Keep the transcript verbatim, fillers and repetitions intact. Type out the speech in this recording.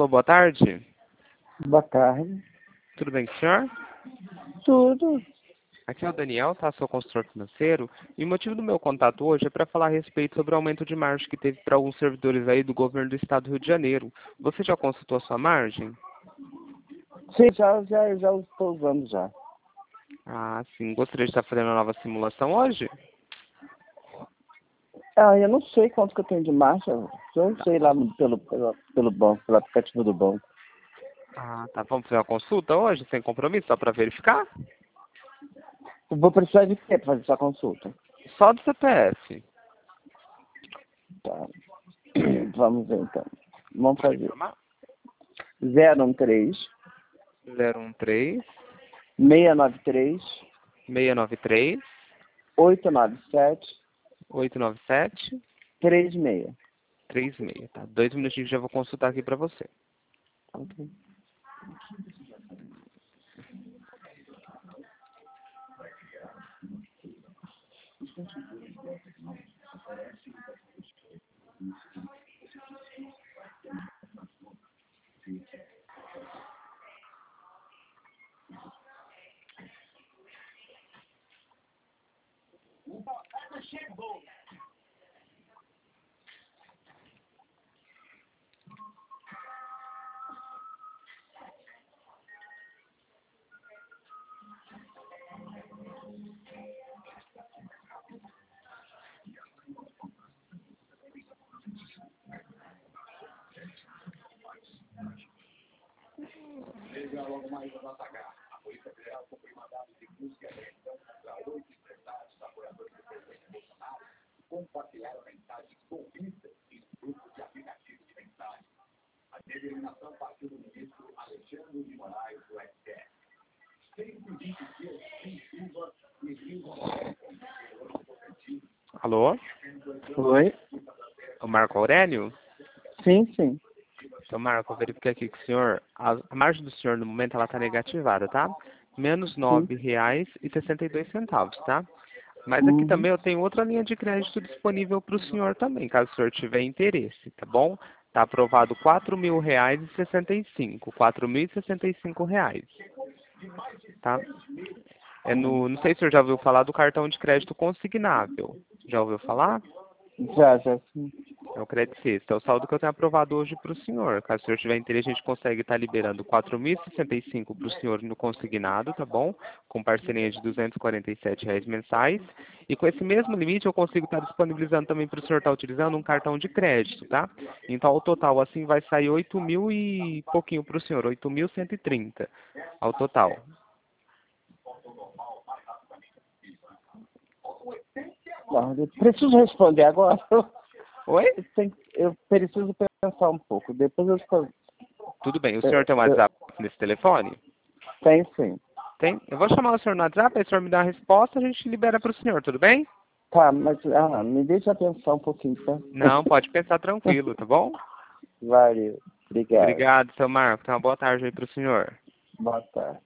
Alô, boa tarde. Boa tarde. Tudo bem com o senhor? Tudo. Aqui é o Daniel, tá? Sou consultor financeiro. E o motivo do meu contato hoje é para falar a respeito sobre o aumento de margem que teve para alguns servidores aí do governo do estado do Rio de Janeiro. Você já consultou a sua margem? Sim, já, já, já estou usando já. Ah, sim. Gostaria de estar fazendo uma nova simulação hoje? Ah, eu não sei quanto que eu tenho de marcha. Eu não sei lá no- pelo, pelo, pelo banco, pelo aplicativo do banco. Ah, tá. Vamos fazer uma consulta hoje, sem compromisso, só para verificar? Eu vou precisar de quê para fazer essa consulta? Só do C P F. Tá. Vamos ver então. Vamos Pode fazer. informar? zero um três, zero um três, seis nove três, seis nove três, oito nove sete, oito nove sete, três seis. três seis. Tá? Dois minutinhos já vou consultar aqui para você. Ok. Alô? Oi? O Marco Aurélio? Sim, sim. Então, Marco, eu verifiquei aqui que o senhor, a, a margem do senhor no momento ela está negativada, tá? Menos Sim. nove reais e sessenta e dois centavos, tá? Mas aqui Uhum. também eu tenho outra linha de crédito disponível para o senhor também, caso o senhor tiver interesse, tá bom? Está aprovado quatro mil reais e sessenta e cinco, quatro mil e sessenta e cinco reais, tá? É no, não sei se o senhor já ouviu falar do cartão de crédito consignável. Já ouviu falar? Já, já, sim. É o Credit Sexta. É o saldo que eu tenho aprovado hoje para o senhor. Caso o senhor tiver interesse, a gente consegue estar liberando quatro mil e sessenta e cinco para o senhor no consignado, tá bom? Com parceria de duzentos e quarenta e sete reais mensais. E com esse mesmo limite, eu consigo estar disponibilizando também para o senhor estar utilizando um cartão de crédito, tá? Então, ao total, assim, vai sair oito mil e pouquinho para o senhor, oito mil cento e trinta ao total. Não, eu preciso responder agora. Oi? Eu, tenho- eu preciso pensar um pouco. Depois eu respondo. Tudo bem. O Eu, senhor tem um eu, WhatsApp nesse telefone? tem sim. Tem? Eu vou chamar o senhor no WhatsApp, aí o senhor me dá a resposta, a gente libera para o senhor, tudo bem? Tá, mas ah, me deixa pensar um pouquinho, tá? Não, pode pensar tranquilo, tá bom? Valeu. Obrigado. Obrigado, seu Marco. Tenha uma boa tarde aí para o senhor. Boa tarde.